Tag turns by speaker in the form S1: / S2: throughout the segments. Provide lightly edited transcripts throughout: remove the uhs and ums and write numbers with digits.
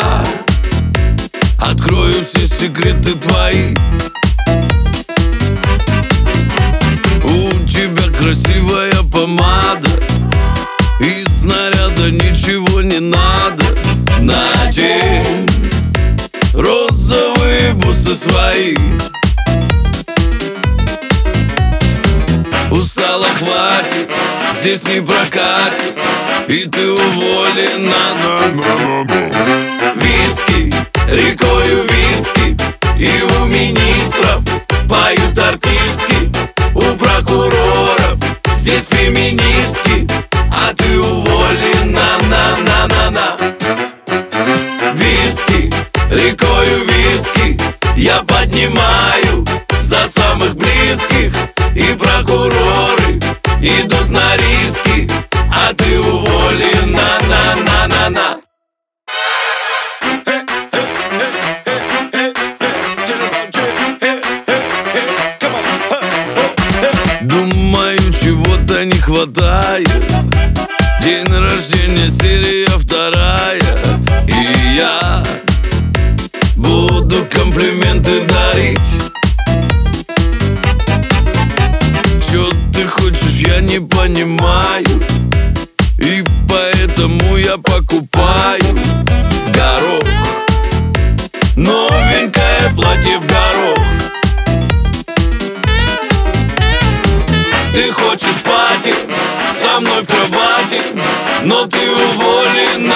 S1: я открою все секреты твои. У тебя красивая помада, из снаряда ничего не надо. Надень розовые бусы свои. Устала, хватит, здесь не прокатит, и ты уволена. Виски, рекою виски, и у министров поют артистки, у прокуроров здесь феминистки, а ты уволена. На-на-на-на. Виски, рекою виски я поднимаю за самых близких, и прокуроры идут на риски, а ты уволена. На-на-на-на. Думаю, чего-то не хватает. День рождения, серия 2, и я буду комплименты дарить. Чё ты хочешь, я не понимаю, и поэтому я покупаю в горох новенькое платье в горох. Ты хочешь пати со мной в кровати, но ты уволена.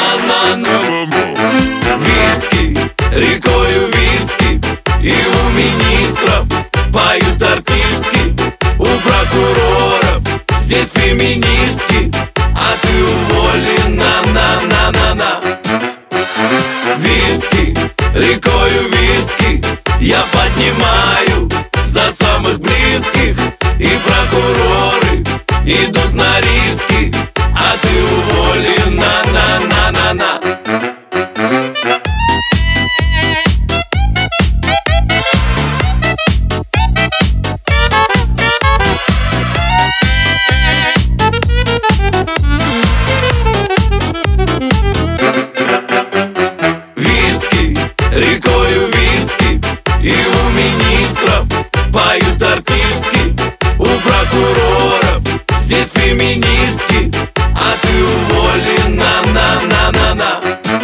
S1: Виски, рекою виски, и у министров поют артистки, у прокуроров здесь феминистки, а ты уволена. На-на-на-на. Виски, рекою виски я поднимаю за самых близких, и прокуроры идут на риски, а ты уволена. На-на-на-на. Виски, рекою виски, и у министров поют артистки, у прокуроров здесь феминистки, а ты уволена. На-на-на-на.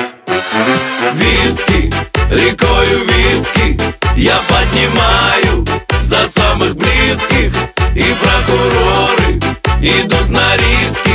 S1: Виски, рекою виски я поднимаю за самых близких, и прокуроры идут на риски,